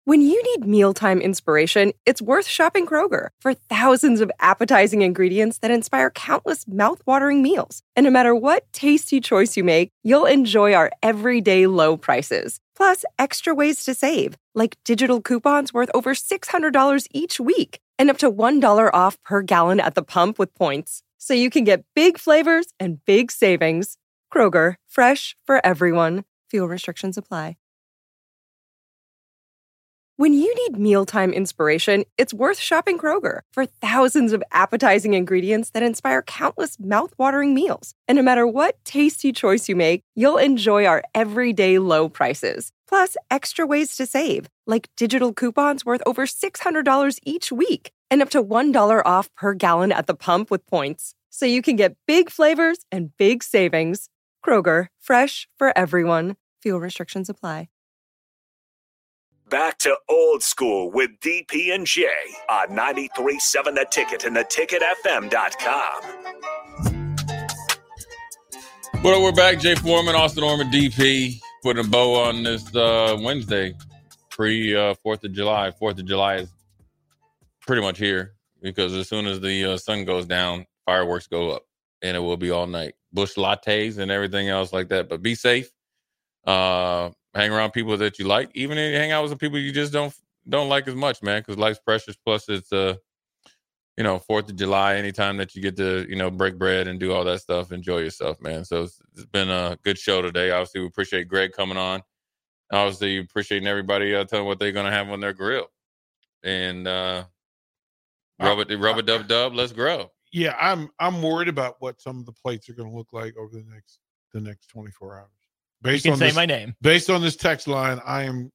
When you need mealtime inspiration, it's worth shopping Kroger for thousands of appetizing ingredients that inspire countless mouth-watering meals. And no matter what tasty choice you make, you'll enjoy our everyday low prices. Plus, extra ways to save, like digital coupons worth over $600 each week and up to $1 off per gallon at the pump with points. So you can get big flavors and big savings. Kroger, fresh for everyone. Fuel restrictions apply. When you need mealtime inspiration, it's worth shopping Kroger for thousands of appetizing ingredients that inspire countless mouth-watering meals. And no matter what tasty choice you make, you'll enjoy our everyday low prices. Plus, extra ways to save, like digital coupons worth over $600 each week and up to $1 off per gallon at the pump with points. So you can get big flavors and big savings. Kroger, fresh for everyone. Fuel restrictions apply. Back to Old School with DP and J on 93.7 The Ticket and theticketfm.com. Well, we're back. Jay Foreman, Austin Orman, DP, putting a bow on this Wednesday, pre-4th of July. 4th of July is pretty much here because as soon as the sun goes down, fireworks go up, and it will be all night. Bush lattes and everything else like that. But be safe. Hang around people that you like, even if you hang out with some people you just don't like as much, man, because life's precious. Plus, it's 4th of July. Anytime that you get to break bread and do all that stuff, enjoy yourself, man. So it's been a good show today. Obviously, we appreciate Greg coming on. Obviously, appreciating everybody telling what they're gonna have on their grill, and rub it dub. Let's grow. Yeah, I'm worried about what some of the plates are going to look like over the next 24 hours. You can say my name. Based on this text line, I am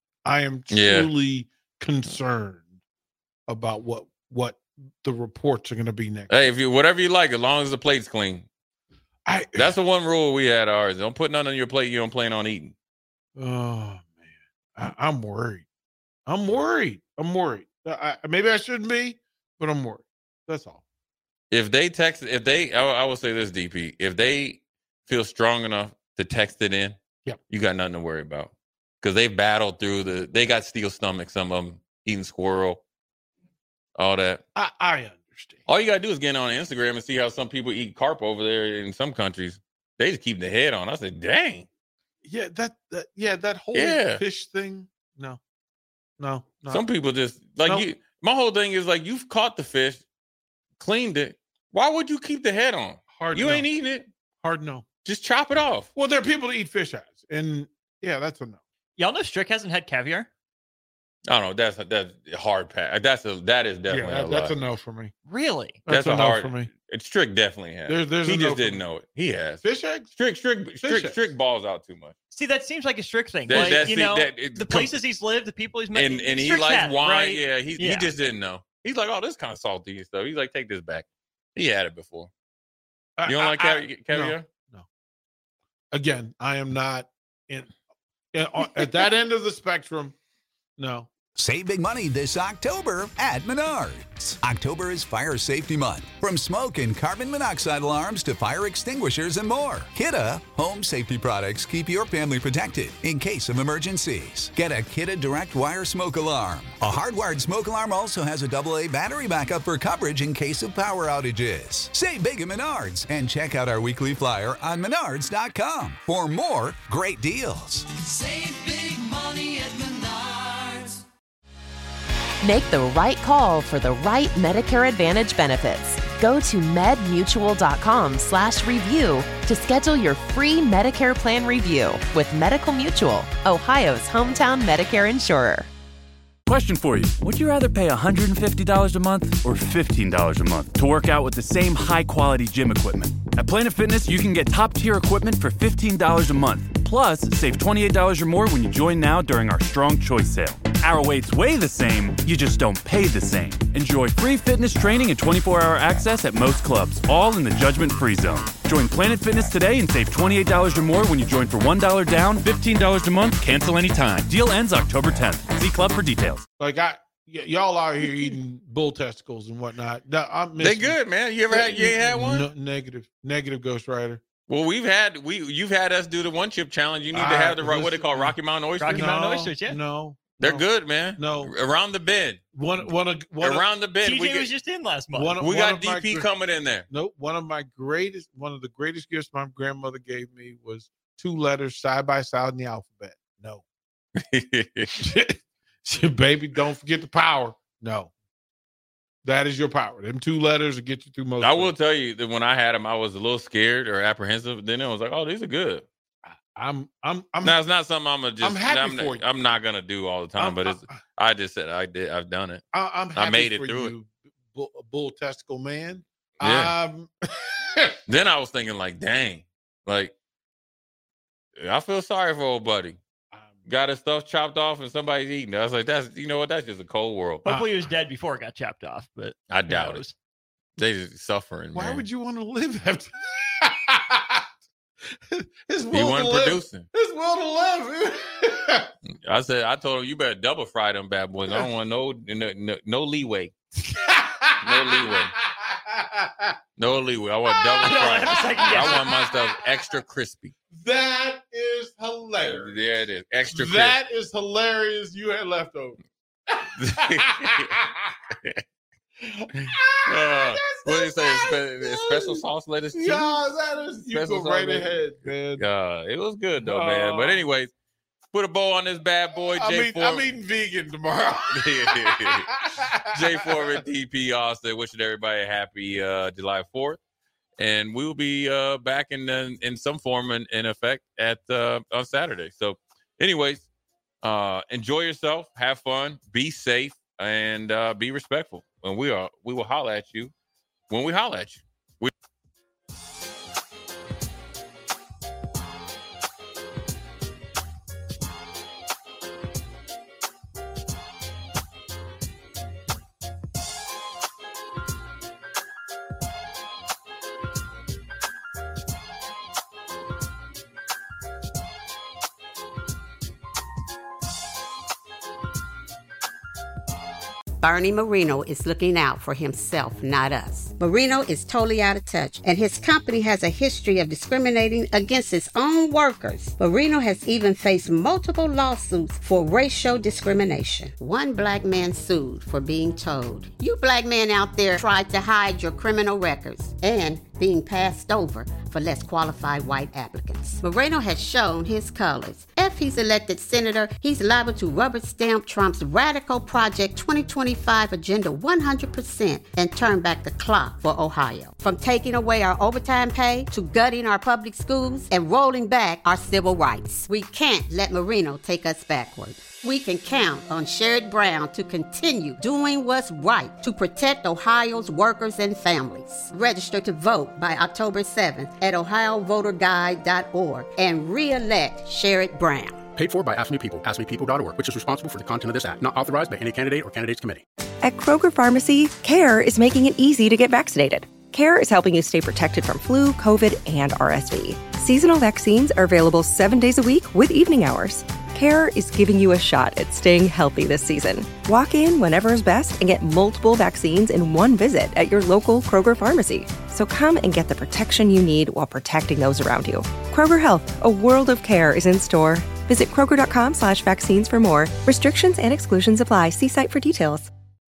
truly concerned about what the reports are going to be next. Hey, whatever you like, as long as the plate's clean. That's the one rule we had ours. Don't put none on your plate you don't plan on eating. Oh man, I'm worried. Maybe I shouldn't be, but I'm worried. That's all. I will say this, DP. If they feel strong enough to text it in, yep, you got nothing to worry about because they battled through they got steel stomach, some of them eating squirrel, all that. I understand. All you got to do is get on Instagram and see how some people eat carp over there in some countries. They just keep the head on. I said, dang. Yeah, that whole fish thing. No. Some people just like my whole thing is like you've caught the fish, cleaned it. Why would you keep the head on? Ain't eating it. Hard no. Just chop it off. Well, there are people that eat fish heads, and yeah, that's a no. Y'all know Strick hasn't had caviar? I don't know. That's a hard pass. That is definitely that's a no for me. Really? That's a no for me. Strick definitely has. He just didn't know it. He has. Fish eggs? Strick balls out too much. See, that seems like a Strick thing. The places he's lived, the people he's met, and he likes wine. Right? Yeah, he just didn't know. He's like, oh, this is kind of salty and stuff. He's like, take this back. He had it before. You don't like caviar? No. Again, I am not at that end of the spectrum. No. Save big money this October at Menards. October is Fire Safety Month. From smoke and carbon monoxide alarms to fire extinguishers and more. Kidde home safety products keep your family protected in case of emergencies. Get a Kidde Direct Wire Smoke Alarm. A hardwired smoke alarm also has a AA battery backup for coverage in case of power outages. Save big at Menards and check out our weekly flyer on menards.com for more great deals. Save big money at Menards. Make the right call for the right Medicare Advantage benefits. Go to medmutual.com/review to schedule your free Medicare plan review with Medical Mutual, Ohio's hometown Medicare insurer. Question for you. Would you rather pay $150 a month or $15 a month to work out with the same high-quality gym equipment? At Planet Fitness, you can get top-tier equipment for $15 a month. Plus, save $28 or more when you join now during our Strong Choice sale. Our weights weigh the same, you just don't pay the same. Enjoy free fitness training and 24-hour access at most clubs, all in the judgment-free zone. Join Planet Fitness today and save $28 or more when you join for $1 down, $15 a month, cancel anytime. Deal ends October 10th. See club for details. Like y'all out here eating bull testicles and whatnot. They good, man. You ain't had one? No, negative Ghost Rider. Well, you've had us do the one chip challenge. You need to have what they call Rocky Mountain oysters. Rocky Mountain oysters, yeah. No. They're good, man. No. Around the bend. Around the bend. TJ was just in last month. We got DP coming in there. Nope. One of the greatest gifts my grandmother gave me was 2 letters side by side in the alphabet. No. Baby, don't forget the power. No. That is your power. Them 2 letters will get you through most. I will tell you that when I had them, I was a little scared or apprehensive. Then I was like, "Oh, these are good." Now it's not something I'm happy for you. I'm not gonna do all the time, but I just said I did. I've done it. I made it through it. Bull testicle man. Yeah. Then I was thinking, like, dang, like I feel sorry for old buddy. Got his stuff chopped off and somebody's eating it. I was like, that's just a cold world. Hopefully he was dead before it got chopped off, but I doubt it. They just suffering. Why man. would you want to live after? He wasn't producing. His will to live. I told him, you better double fry them bad boys. I don't want no leeway. No leeway. No leeway. I want double fry. I want my stuff extra crispy. That is hilarious. Yeah, it is. Extra crispy. That is hilarious. You had leftovers. What do you say? Special sauce lettuce too? Yeah, that is. You go right ahead, man. It was good though, man. But anyways, put a bow on this bad boy. I'm eating vegan tomorrow. Jay Foreman, DP Austin, wishing everybody a happy July 4th, and we will be back in some form and in effect on Saturday. So, anyways, enjoy yourself, have fun, be safe, and be respectful. And we will holler at you when we holler at you. Bernie Marino is looking out for himself, not us. Marino is totally out of touch, and his company has a history of discriminating against its own workers. Marino has even faced multiple lawsuits for racial discrimination. One black man sued for being told, "You black men out there tried to hide your criminal records," and being passed over for less qualified white applicants. Moreno has shown his colors. If he's elected senator, he's liable to rubber stamp Trump's radical Project 2025 agenda 100% and turn back the clock for Ohio. From taking away our overtime pay to gutting our public schools and rolling back our civil rights. We can't let Marino take us backward. We can count on Sherrod Brown to continue doing what's right to protect Ohio's workers and families. Register to vote by October 7th at ohiovoterguide.org and re-elect Sherrod Brown. Paid for by AFSCME People, AFSCMEPeople.org, which is responsible for the content of this act. Not authorized by any candidate or candidates committee. At Kroger Pharmacy, CARE is making it easy to get vaccinated. CARE is helping you stay protected from flu, COVID, and RSV. Seasonal vaccines are available 7 days a week with evening hours. CARE is giving you a shot at staying healthy this season. Walk in whenever is best and get multiple vaccines in one visit at your local Kroger pharmacy. So come and get the protection you need while protecting those around you. Kroger Health, a world of care is in store. Visit Kroger.com/vaccines for more. Restrictions and exclusions apply. See site for details.